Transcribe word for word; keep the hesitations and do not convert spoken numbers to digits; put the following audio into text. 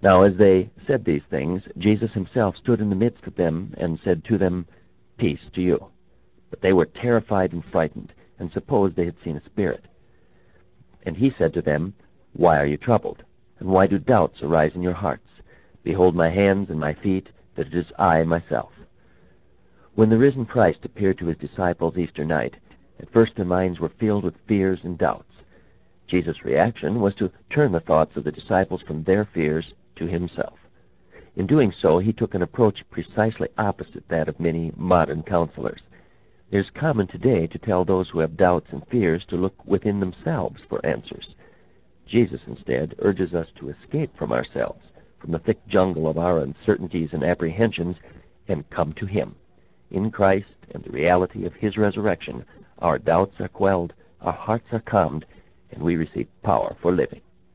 Now as they said these things, Jesus himself stood in the midst of them and said to them, Peace to you. But they were terrified and frightened, and supposed they had seen a spirit. And he said to them, Why are you troubled? And why do doubts arise in your hearts? Behold my hands and my feet, that it is I myself. When the risen Christ appeared to his disciples Easter night, at first their minds were filled with fears and doubts. Jesus' reaction was to turn the thoughts of the disciples from their fears to himself. In doing so, he took an approach precisely opposite that of many modern counselors. It is common today to tell those who have doubts and fears to look within themselves for answers. Jesus, instead, urges us to escape from ourselves, from the thick jungle of our uncertainties and apprehensions, and come to him. In Christ and the reality of his resurrection, our doubts are quelled, our hearts are calmed, and we receive power for living.